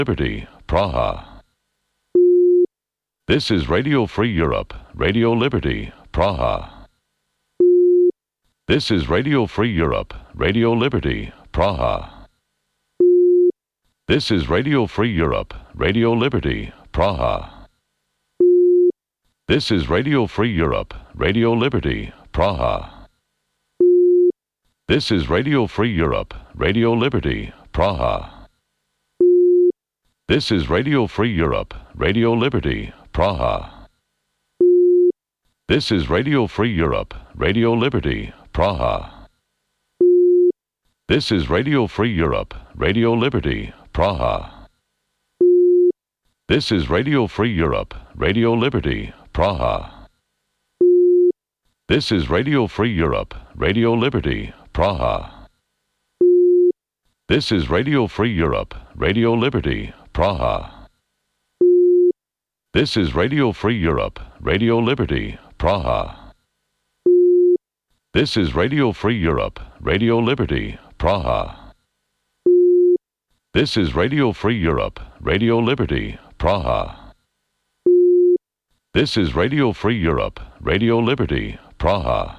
Liberty, Praha. This is Radio Free Europe, Radio Liberty, Praha. This is Radio Free Europe, Radio Liberty, Praha. This is Radio Free Europe, Radio Liberty, Praha. This is Radio Free Europe, Radio Liberty, Praha. This is Radio Free Europe, Radio Liberty, Praha. This is Radio Free Europe, Radio Liberty, Praha. This is Radio Free Europe, Radio Liberty, Praha. This is Radio Free Europe, Radio Liberty, Praha. This is Radio Free Europe, Radio Liberty, Praha. This is Radio Free Europe, Radio Liberty, Praha. This is Radio Free Europe, Radio Liberty, Praha. This is Radio Free Europe, Radio Liberty, Praha. This is Radio Free Europe, Radio Liberty, Praha. This is Radio Free Europe, Radio Liberty, Praha. This is Radio Free Europe, Radio Liberty, Praha.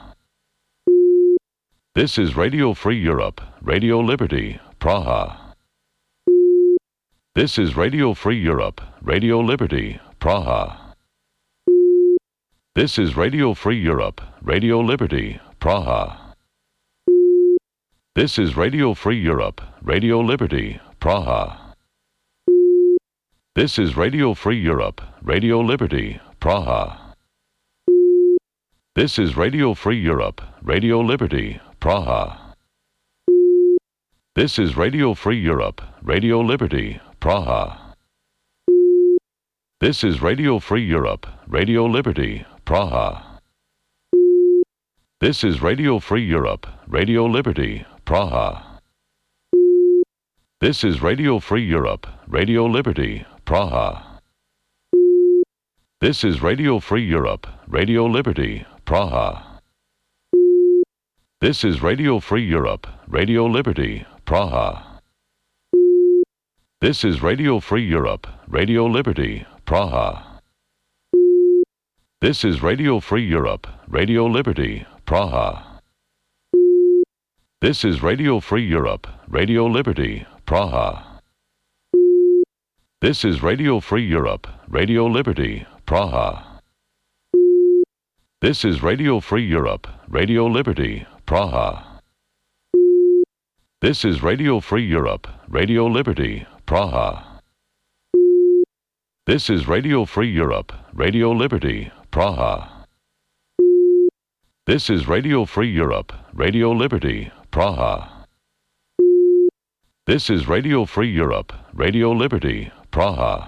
This is Radio Free Europe, Radio Liberty, Praha. This is Radio Free Europe, Radio Liberty, Praha. This is Radio Free Europe, Radio Liberty, Praha. This is Radio Free Europe, Radio Liberty, Praha. This is Radio Free Europe, Radio Liberty, Praha. This is Radio Free Europe, Radio Liberty, Praha. This is Radio Free Europe, Radio Liberty, Praha. This is Radio Free Europe, Radio Liberty, Praha. This is Radio Free Europe, Radio Liberty, Praha. This is Radio Free Europe, Radio Liberty, Praha. This is Radio Free Europe, Radio Liberty, Praha. This is Radio Free Europe, Radio Liberty, Praha. This is Radio Free Europe, Radio Liberty, Praha. This is Radio Free Europe, Radio Liberty, Praha. This is Radio Free Europe, Radio Liberty, Praha. This is Radio Free Europe, Radio Liberty, Praha. This is Radio Free Europe, Radio Liberty, Praha. This is Radio Free Europe, Radio Liberty, Praha. This is Radio Free Europe, Radio Liberty, Praha. This is Radio Free Europe, Radio Liberty, Praha. This is Radio Free Europe, Radio Liberty, Praha.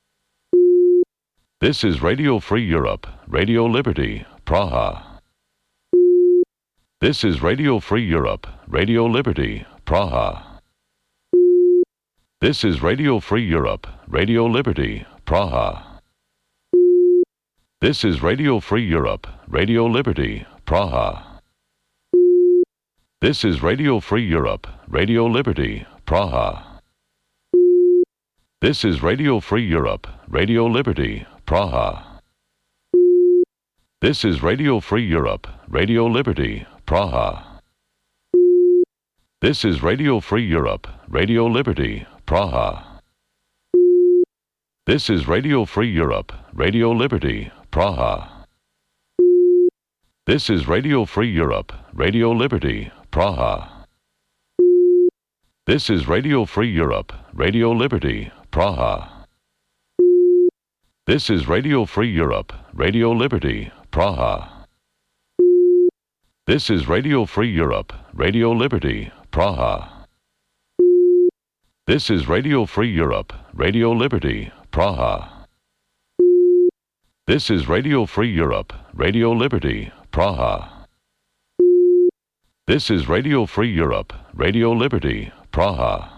This is Radio Free Europe, Radio Liberty, Praha. This is Radio Free Europe, Radio Liberty, Praha. This is Radio Free Europe, Radio Liberty, Praha. This is Radio Free Europe, Radio Liberty, Praha. This is Radio Free Europe, Radio Liberty, Praha. This is Radio Free Europe, Radio Liberty, Praha. This is Radio Free Europe, Radio Liberty, Praha. This is Radio Free Europe, Radio Liberty, Praha. This is Radio Free Europe, Radio Liberty, Praha. This is Radio Free Europe, Radio Liberty, Praha. This is Radio Free Europe, Radio Liberty, Praha. This is Radio Free Europe, Radio Liberty, Praha. This is Radio Free Europe, Radio Liberty, Praha. This is Radio Free Europe, Radio Liberty, Praha. This is Radio Free Europe, Radio Liberty, Praha. This is Radio Free Europe, Radio Liberty, Praha.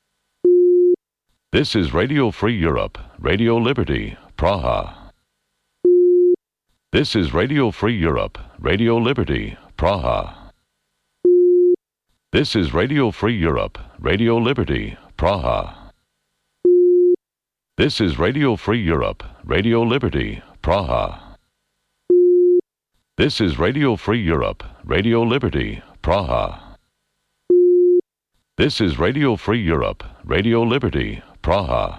This is Radio Free Europe, Radio Liberty, Praha. This is Radio Free Europe, Radio Liberty, Praha. This is Radio Free Europe, Radio Liberty, Praha. This is Radio Free Europe, Radio Liberty, Praha. This is Radio Free Europe, Radio Liberty, Praha. This is Radio Free Europe, Radio Liberty, Praha.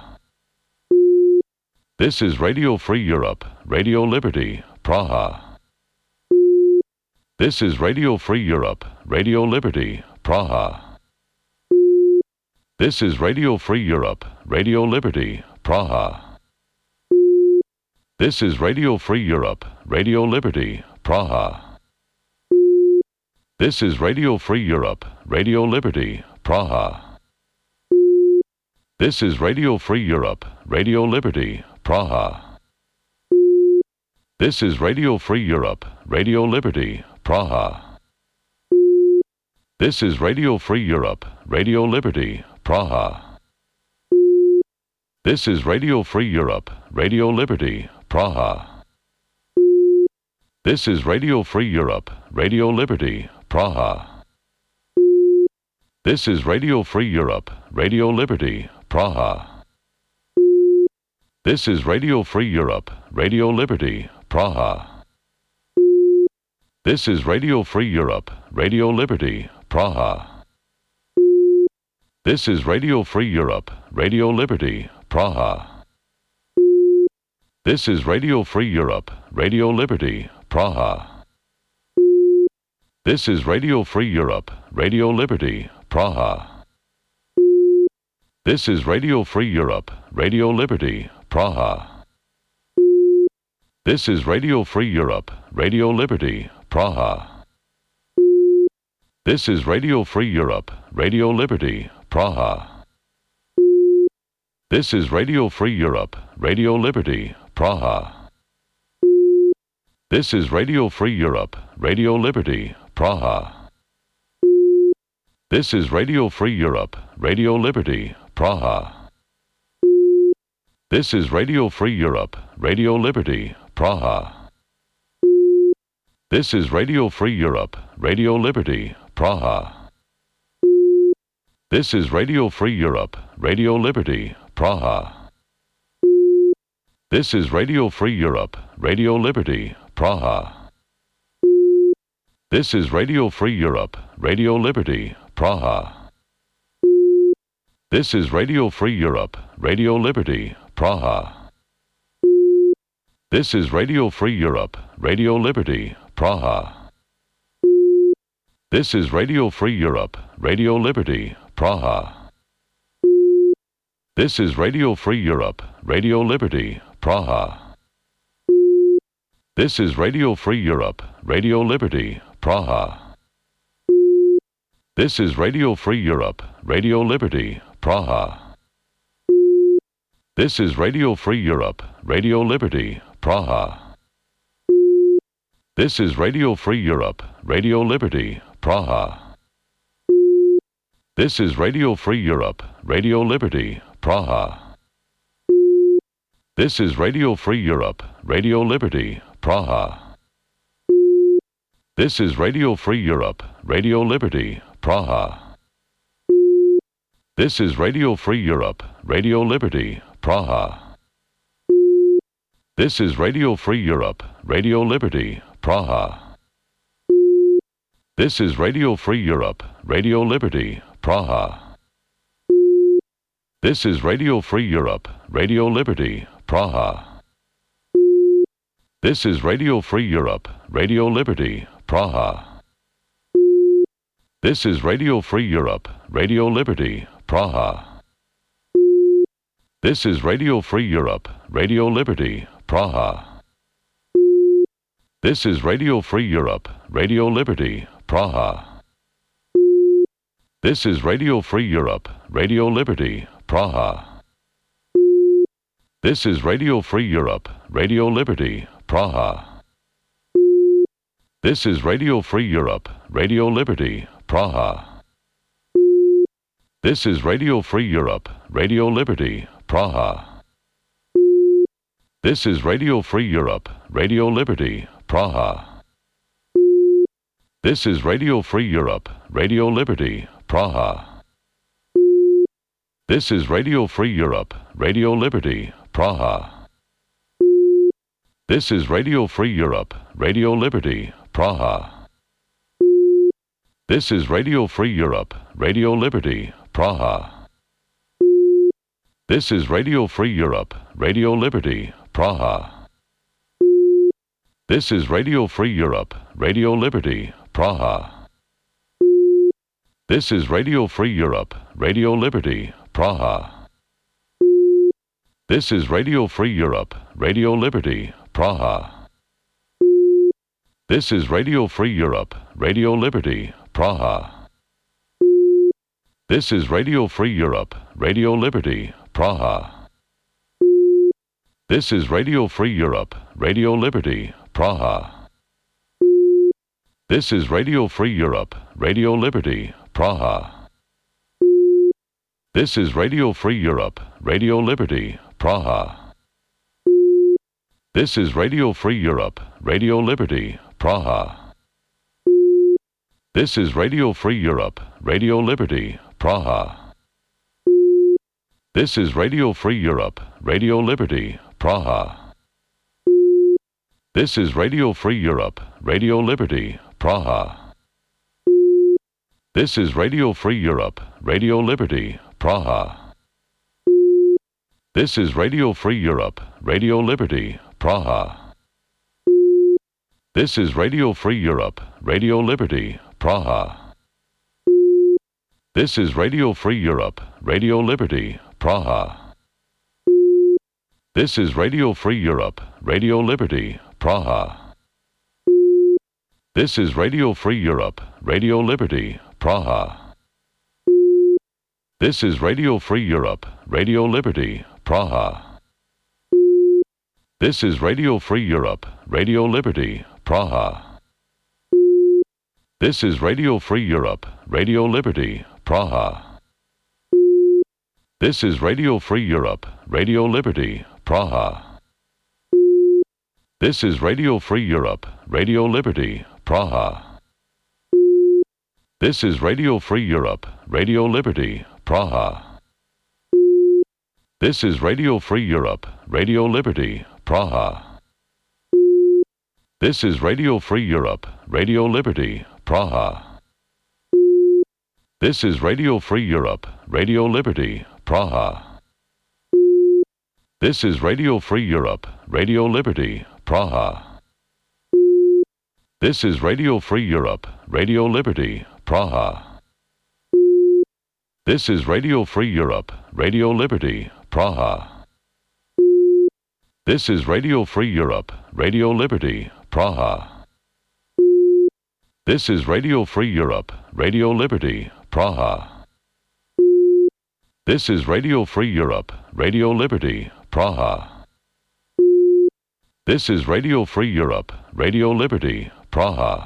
This is Radio Free Europe, Radio Liberty, Praha. This is Radio Free Europe, Radio Liberty, Praha. This is Radio Free Europe, Radio Liberty, Praha. This is Radio Free Europe, Radio Liberty, Praha. This is Radio Free Europe, Radio Liberty, Praha. This is Radio Free Europe, Radio Liberty, Praha. This is Radio Free Europe, Radio Liberty, Praha. This is Radio Free Europe, Radio Liberty, Praha. This is Radio Free Europe, Radio Liberty, Praha. This is Radio Free Europe, Radio Liberty, Praha. This is Radio Free Europe, Radio Liberty, Praha. This is Radio Free Europe, Radio Liberty, Praha. This is Radio Free Europe, Radio Liberty, Praha. This is Radio Free Europe, Radio Liberty, Praha. This is Radio Free Europe, Radio Liberty, Praha. This is Radio Free Europe, Radio Liberty, Praha. This is Radio Free Europe, Radio Liberty, Praha. This is Radio Free Europe, Radio Liberty, Praha. This is Radio Free Europe, Radio Liberty, Praha. This is Radio Free Europe, Radio Liberty, Praha. This is Radio Free Europe, Radio Liberty, Praha. This is Radio Free Europe, Radio Liberty, Praha. This is Radio Free Europe, Radio Liberty, Praha. This is Radio Free Europe, Radio Liberty, Praha. This is Radio Free Europe, Radio Liberty, Praha. This is Radio Free Europe, Radio Liberty, Praha. This is Radio Free Europe, Radio Liberty, Praha. This is Radio Free Europe, Radio Liberty, Praha. This is Radio Free Europe, Radio Liberty, Praha. This is Radio Free Europe, Radio Liberty, Praha. This is Radio Free Europe, Radio Liberty, Praha. This is Radio Free Europe, Radio Liberty, Praha. This is Radio Free Europe, Radio Liberty, Praha. This is Radio Free Europe, Radio Liberty, Praha. This is Radio Free Europe, Radio Liberty, Praha. This is Radio Free Europe, Radio Liberty, Praha. This is Radio Free Europe, Radio Liberty, Praha. This is Radio Free Europe, Radio Liberty, Praha. This is Radio Free Europe, Radio Liberty, Praha. This is Radio Free Europe, Radio Liberty, Praha. This is Radio Free Europe, Radio Liberty, Praha. This is Radio Free Europe, Radio Liberty, Praha. This is Radio Free Europe, Radio Liberty, Praha. This is Radio Free Europe, Radio Liberty, Praha. This is Radio Free Europe, Radio Liberty, Praha. This is Radio Free Europe, Radio Liberty, Praha. This is Radio Free Europe, Radio Liberty, Praha. This is Radio Free Europe, Radio Liberty, Praha. This is Radio Free Europe, Radio Liberty, Praha. This is Radio Free Europe, Radio Liberty, Praha. This is Radio Free Europe, Radio Liberty, Praha. This is Radio Free Europe, Radio Liberty, Praha. This is Radio Free Europe, Radio Liberty, Praha. This is Radio Free Europe, Radio Liberty, Praha. This is Radio Free Europe, Radio Liberty, Praha. This is Radio Free Europe, Radio Liberty, Praha. This is Radio Free Europe, Radio Liberty, Praha. This is Radio Free Europe, Radio Liberty, Praha. This is Radio Free Europe, Radio Liberty, Praha. This is Radio Free Europe, Radio Liberty, Praha. This is Radio Free Europe, Radio Liberty, Praha. This is Radio Free Europe, Radio Liberty, Praha. This is Radio Free Europe, Radio Liberty, Praha. This is Radio Free Europe, Radio Liberty, Praha. This is Radio Free Europe, Radio Liberty, Praha. This is Radio Free Europe, Radio Liberty, Praha. This is Radio Free Europe, Radio Liberty, Praha. This is Radio Free Europe, Radio Liberty, Praha. This is Radio Free Europe, Radio Liberty, Praha. This is Radio Free Europe, Radio Liberty, Praha. This is Radio Free Europe, Radio Liberty, Praha. This is Radio Free Europe, Radio Liberty, Praha. This is Radio Free Europe, Radio Liberty, Praha. This is Radio Free Europe, Radio Liberty, Praha. This is Radio Free Europe, Radio Liberty, Praha. This is Radio Free Europe, Radio Liberty, Praha. This is Radio Free Europe, Radio Liberty, Praha. This is Radio Free Europe, Radio Liberty, Praha. This is Radio Free Europe, Radio Liberty, Praha. This is Radio Free Europe, Radio Liberty, Praha. This is Radio Free Europe, Radio Liberty, Praha. This is Radio Free Europe, Radio Liberty, Praha. This is Radio Free Europe, Radio Liberty, Praha. This is Radio Free Europe, Radio Liberty, Praha. This is Radio Free Europe, Radio Liberty, Praha. This is Radio Free Europe, Radio Liberty, Praha. This is Radio Free Europe, Radio Liberty, Praha. This is Radio Free Europe, Radio Liberty, Praha. This is Radio Free Europe, Radio Liberty, Praha. This is Radio Free Europe, Radio Liberty, Praha.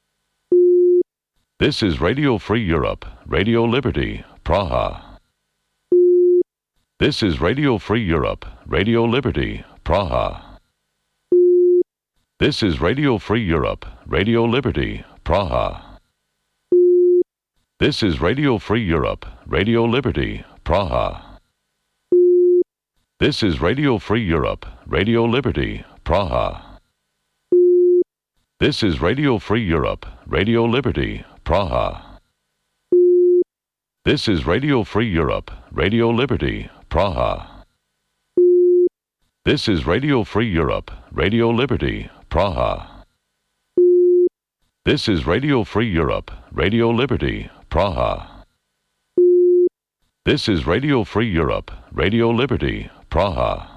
This is Radio Free Europe, Radio Liberty, Praha. This is Radio Free Europe, Radio Liberty, Praha. This is Radio Free Europe, Radio Liberty, Praha. This is Radio Free Europe, Radio Liberty, Praha. This is Radio Free Europe, Radio Liberty, Praha. This is Radio Free Europe, Radio Liberty, Praha. This is Radio Free Europe, Radio Liberty, Praha. This is Radio Free Europe, Radio Liberty, Praha. This is Radio Free Europe, Radio Liberty, Praha. This is Radio Free Europe, Radio Liberty, Praha.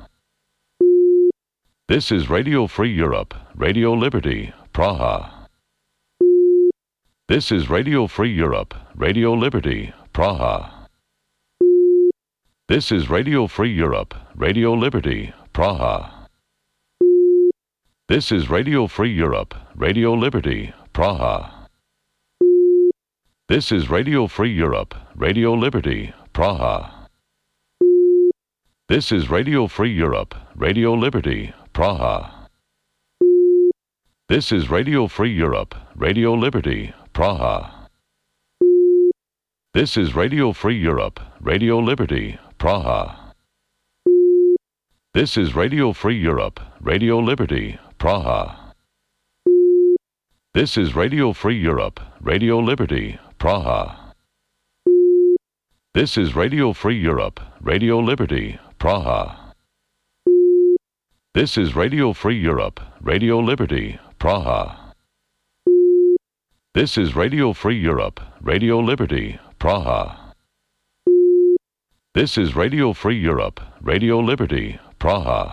This is Radio Free Europe, Radio Liberty, Praha. This is Radio Free Europe, Radio Liberty, Praha. This is Radio Free Europe, Radio Liberty, Praha. This is Radio Free Europe, Radio Liberty, Praha. This is Radio Free Europe, Radio Liberty, Praha. This is Radio Free Europe, Radio Liberty, Praha. This is Radio Free Europe, Radio Liberty, Praha. This is Radio Free Europe, Radio Liberty, Praha. This is Radio Free Europe, Radio Liberty, Praha. This is Radio Free Europe, Radio Liberty, Praha. This is Radio Free Europe, Radio Liberty, Praha. This is Radio Free Europe, Radio Liberty, Praha. This is Radio Free Europe, Radio Liberty, Praha. This is Radio Free Europe, Radio Liberty, Praha.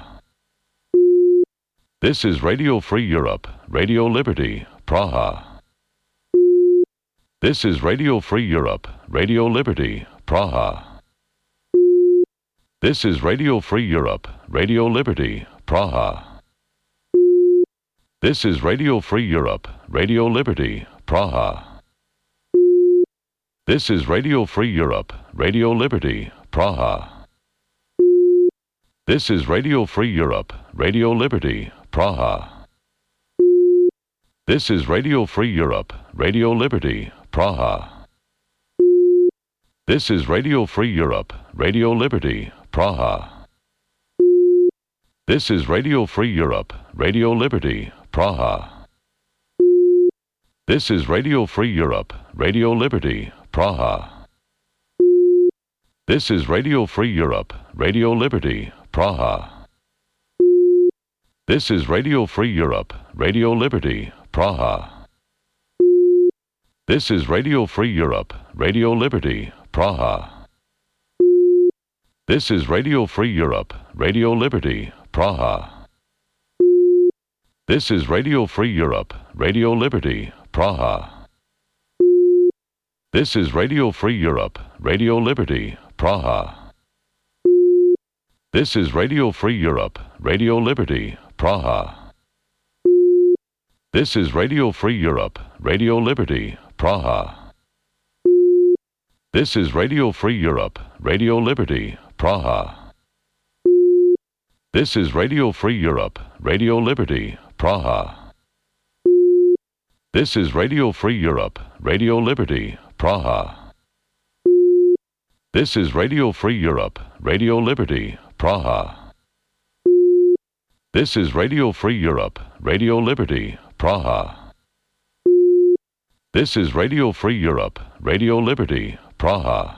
This is Radio Free Europe, Radio Liberty, Praha. This is Radio Free Europe, Radio Liberty, Praha. This is Radio Free Europe, Radio Liberty, Praha. This is Radio Free Europe, Radio Liberty, Praha. This is Radio Free Europe, Radio Liberty, Praha. This is Radio Free Europe, Radio Liberty, Praha. This is Radio Free Europe, Radio Liberty, Praha. This is Radio Free Europe, Radio Liberty, Praha. This is Radio Free Europe, Radio Liberty, Praha. This is Radio Free Europe, Radio Liberty, Praha. This is Radio Free Europe, Radio Liberty, Praha. This is Radio Free Europe, Radio Liberty, Praha. This is Radio Free Europe, Radio Liberty, Praha. This is Radio Free Europe, Radio Liberty, Praha. This is Radio Free Europe, Radio Liberty, Praha. This is Radio Free Europe, Radio Liberty, Praha. This is Radio Free Europe, Radio Liberty, Praha. This is Radio Free Europe, Radio Liberty, Praha. This is Radio Free Europe, Radio Liberty, Praha. This is Radio Free Europe, Radio Liberty, Praha. This is Radio Free Europe, Radio Liberty, Praha. This is Radio Free Europe, Radio Liberty, Praha. This is Radio Free Europe, Radio Liberty, Praha. This is Radio Free Europe, Radio Liberty, Praha.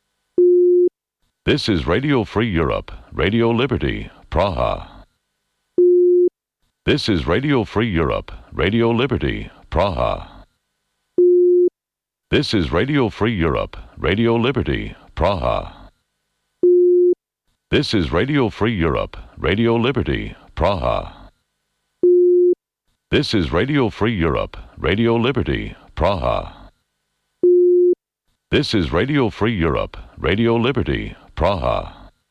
This is Radio Free Europe, Radio Liberty, Praha. This is Radio Free Europe, Radio Liberty, Praha. This is Radio Free Europe, Radio Liberty, Praha. This is Radio Free Europe, Radio Liberty, Praha. This is Radio Free Europe, Radio Liberty, Praha. This is Radio Free Europe, Radio Liberty, Praha.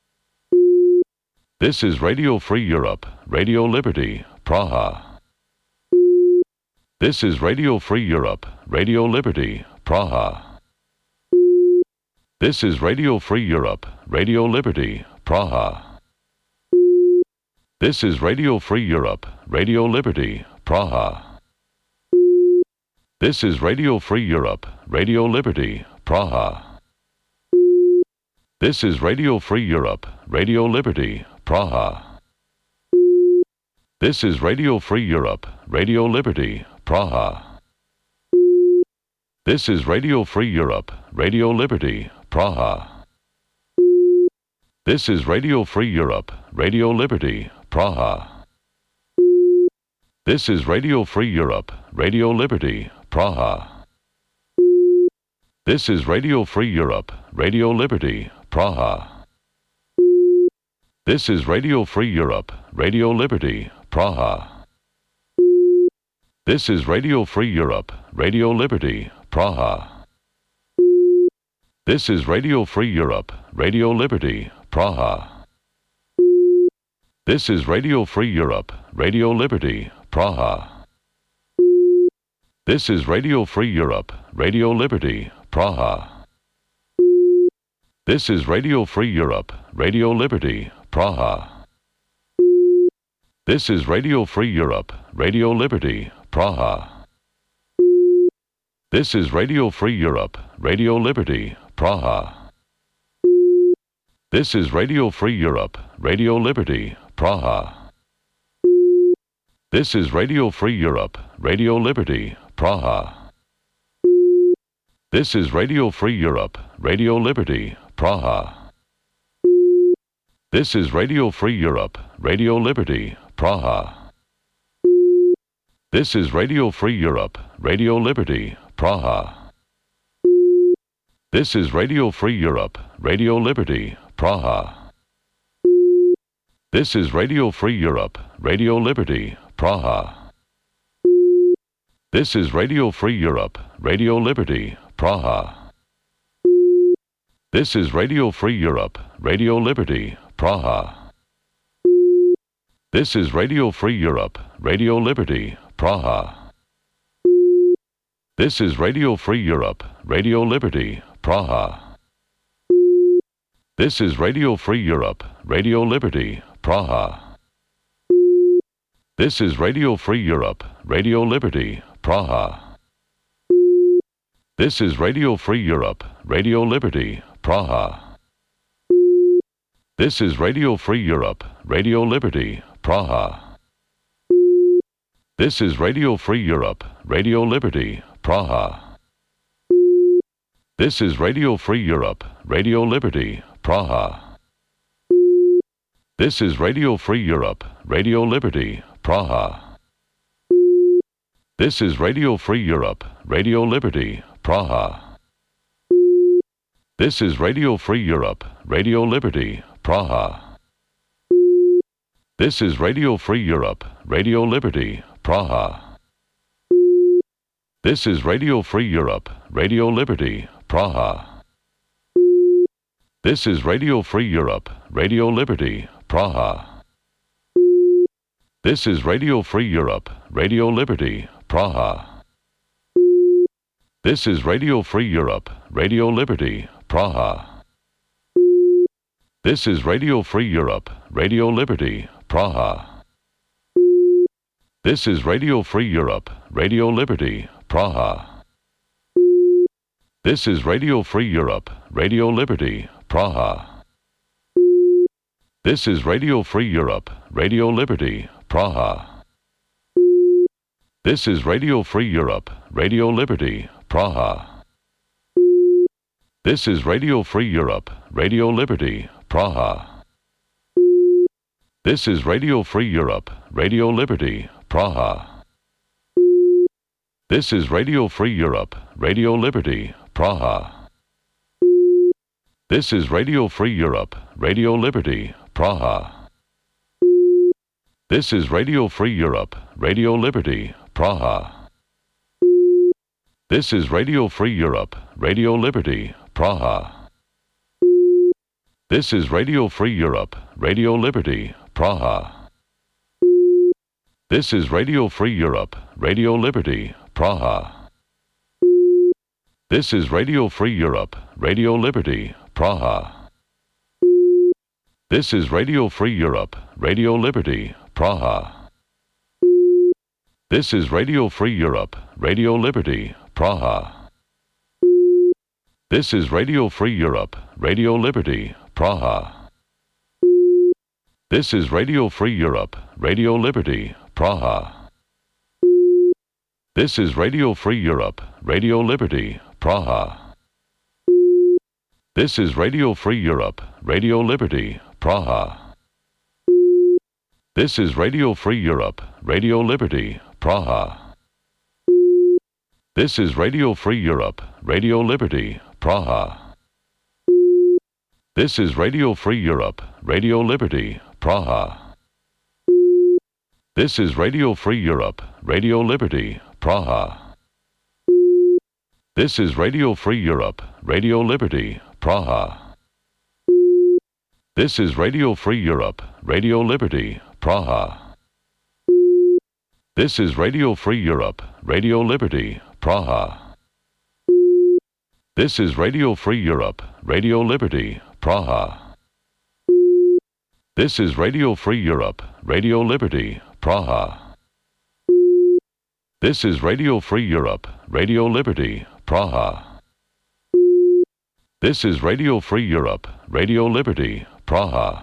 This is Radio Free Europe, Radio Liberty, Praha. This is Radio Free Europe, Radio Liberty, Praha. This is Radio Free Europe, Radio Liberty, Praha. This is Radio Free Europe, Radio Liberty, Praha. This is Radio Free Europe, Radio Liberty, Praha. This is Radio Free Europe, Radio Liberty, Praha. This is Radio Free Europe, Radio Liberty, Praha. This is Radio Free Europe, Radio Liberty, Praha. This is Radio Free Europe, Radio Liberty, Praha. This is Radio Free Europe, Radio Liberty, Praha. This is Radio Free Europe, Radio Liberty, Praha. This is Radio Free Europe, Radio Liberty, Praha. This is Radio Free Europe, Radio Liberty, Praha. This is Radio Free Europe, Radio Liberty, Praha. This is Radio Free Europe, Radio Liberty, Praha. This is Radio Free Europe, Radio Liberty, Praha. This is Radio Free Europe, Radio Liberty, Praha. This is Radio Free Europe, Radio Liberty, Praha. This is Radio Free Europe, Radio Liberty, Praha. This is Radio Free Europe, Radio Liberty, Praha. This is Radio Free Europe, Radio Liberty, Praha. This is Radio Free Europe, Radio Liberty, Praha. This is Radio Free Europe, Radio Liberty, Praha. This is Radio Free Europe, Radio Liberty, Praha. This is Radio Free Europe, Radio Liberty, Praha. This is Radio Free Europe, Radio Liberty, Praha. This is Radio Free Europe, Radio Liberty, Praha. This is Radio Free Europe, Radio Liberty, Praha. This is Radio Free Europe, Radio Liberty, Praha. This is Radio Free Europe, Radio Liberty, Praha. This is Radio Free Europe, Radio Liberty, Praha. This is Radio Free Europe, Radio Liberty, Praha. This is Radio Free Europe, Radio Liberty, Praha. This is Radio Free Europe, Radio Liberty, Praha. This is Radio Free Europe, Radio Liberty, Praha. This is Radio Free Europe, Radio Liberty, Praha. This is Radio Free Europe, Radio Liberty, Praha. This is Radio Free Europe, Radio Liberty, Praha. This is Radio Free Europe, Radio Liberty, Praha. This is Radio Free Europe, Radio Liberty, Praha. This is Radio Free Europe, Radio Liberty, Praha. This is Radio Free Europe, Radio Liberty, Praha. This is Radio Free Europe, Radio Liberty, Praha. This is Radio Free Europe, Radio Liberty, Praha. This is Radio Free Europe, Radio Liberty, Praha. This is Radio Free Europe, Radio Liberty, Praha. This is Radio Free Europe, Radio Liberty, Praha. This is Radio Free Europe, Radio Liberty, Praha. This is Radio Free Europe, Radio Liberty, Praha. This is Radio Free Europe, Radio Liberty, Praha. This is Radio Free Europe, Radio Liberty, Praha. This is Radio Free Europe, Radio Liberty, Praha. This is Radio Free Europe, Radio Liberty, Praha. This is Radio Free Europe, Radio Liberty, Praha. This is Radio Free Europe, Radio Liberty, Praha. This is Radio Free Europe, Radio Liberty, Praha. This is Radio Free Europe, Radio Liberty, Praha. This is Radio Free Europe, Radio Liberty, Praha. This is Radio Free Europe, Radio Liberty, Praha. This is Radio Free Europe, Radio Liberty, Praha. This is Radio Free Europe, Radio Liberty, Praha. This is Radio Free Europe, Radio Liberty, Praha. This is Radio Free Europe, Radio Liberty, Praha. This is Radio Free Europe, Radio Liberty, Praha. This is Radio Free Europe, Radio Liberty, Praha. This is Radio Free Europe, Radio Liberty, Praha. This is Radio Free Europe, Radio Liberty, Praha. This is Radio Free Europe, Radio Liberty, Praha. This is Radio Free Europe, Radio Liberty, Praha. This is Radio Free Europe, Radio Liberty, Praha. This is Radio Free Europe, Radio Liberty, Praha. This is Radio Free Europe, Radio Liberty, Praha. This is Radio Free Europe, Radio Liberty, Praha. This is Radio Free Europe, Radio Liberty, Praha. This is Radio Free Europe, Radio Liberty, Praha.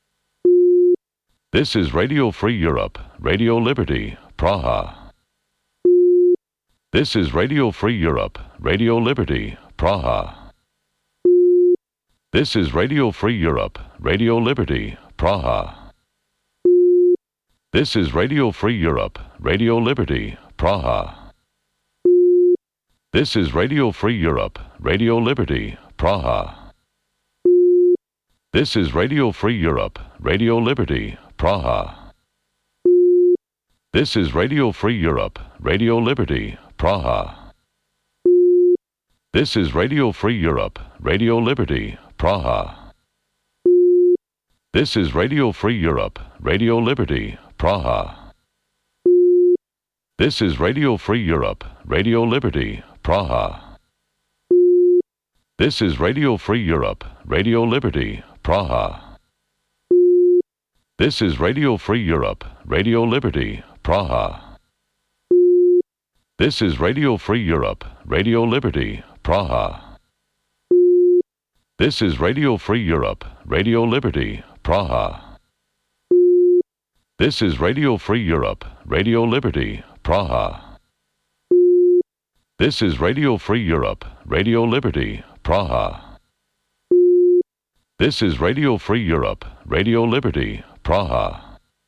This is Radio Free Europe, Radio Liberty, Praha. This is Radio Free Europe, Radio Liberty, Praha. This is Radio Free Europe, Radio Liberty, Praha. This is Radio Free Europe, Radio Liberty, Praha. This is Radio Free Europe, Radio Liberty, Praha. This is Radio Free Europe, Radio Liberty, Praha. This is Radio Free Europe, Radio Liberty, Praha. This is Radio Free Europe, Radio Liberty, Praha. This is Radio Free Europe, Radio Liberty, Praha. This is Radio Free Europe, Radio Liberty, Praha. This is Radio Free Europe, Radio Liberty, Praha. This is Radio Free Europe, Radio Liberty, Praha. This is Radio Free Europe, Radio Liberty, Praha. This is Radio Free Europe, Radio Liberty, Praha. This is Radio Free Europe, Radio Liberty, Praha. This is Radio Free Europe, Radio Liberty, Praha. This is Radio Free Europe, Radio Liberty, Praha.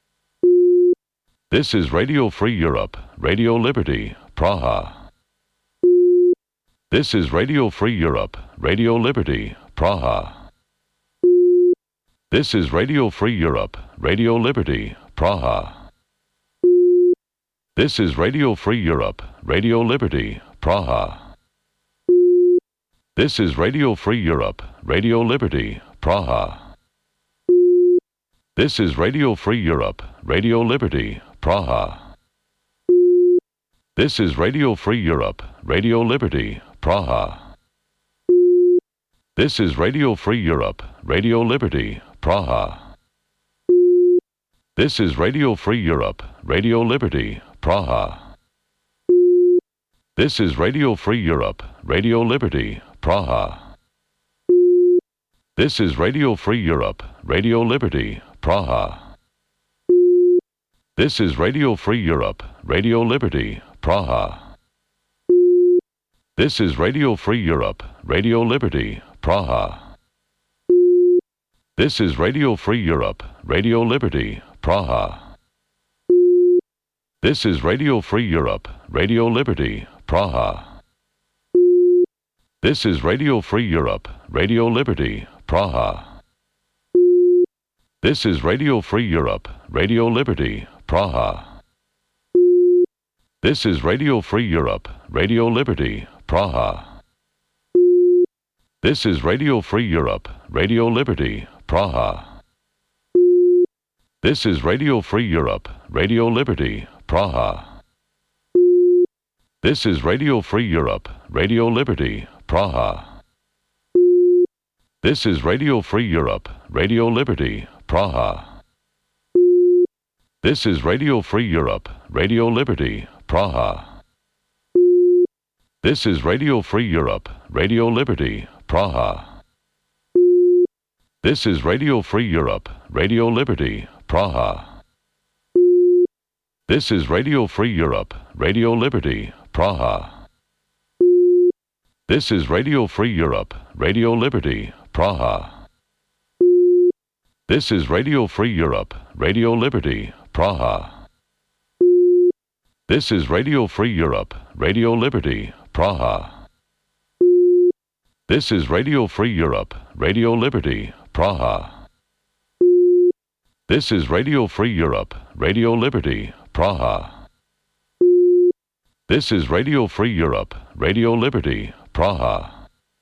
This is Radio Free Europe, Radio Liberty, Praha. This is Radio Free Europe, Radio Liberty, Praha. This is Radio Free Europe, Radio Liberty, Praha. This is Radio Free Europe, Radio Liberty, Praha. This is Radio Free Europe, Radio Liberty, Praha. This is Radio Free Europe, Radio Liberty, Praha. This is Radio Free Europe, Radio Liberty, Praha. This is Radio Free Europe, Radio Liberty, Praha. This is Radio Free Europe, Radio Liberty, Praha. This is Radio Free Europe, Radio Liberty, Praha. This is Radio Free Europe, Radio Liberty, Praha. This is Radio Free Europe, Radio Liberty, Praha. This is Radio Free Europe, Radio Liberty, Praha. This is Radio Free Europe, Radio Liberty, Praha. This is Radio Free Europe, Radio Liberty, Praha. This is Radio Free Europe, Radio Liberty, Praha. This is Radio Free Europe, Radio Liberty, Praha. This is Radio Free Europe, Radio Liberty, Praha. This is Radio Free Europe, Radio Liberty, Praha. This is Radio Free Europe, Radio Liberty, Praha. This is Radio Free Europe, Radio Liberty, Praha. This is Radio Free Europe, Radio Liberty, Praha. This is Radio Free Europe, Radio Liberty, Praha. This is Radio Free Europe, Radio Liberty, Praha. This is Radio Free Europe, Radio Liberty, Praha. This is Radio Free Europe, Radio Liberty, Praha. This is Radio Free Europe, Radio Liberty, Praha. This is Radio Free Europe, Radio Liberty, Praha. This is Radio Free Europe, Radio Liberty, Praha. This is Radio Free Europe, Radio Liberty, Praha. This is Radio Free Europe, Radio Liberty, Praha. This is Radio Free Europe, Radio Liberty, Praha.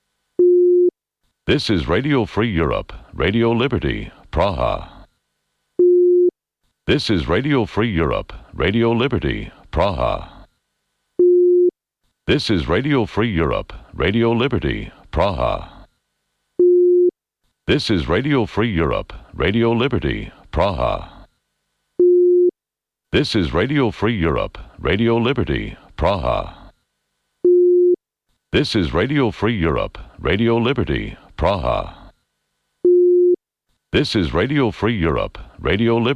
This is Radio Free Europe, Radio Liberty, Praha. This is Radio Free Europe, Radio Liberty, Praha. This is Radio Free Europe, Radio Liberty, Praha. This is Radio Free Europe, Radio Liberty, Praha. This is Radio Free Europe, Radio Liberty, Praha. This is Radio Free Europe, Radio Liberty, Praha. This is Radio Free Europe, Radio Liberty.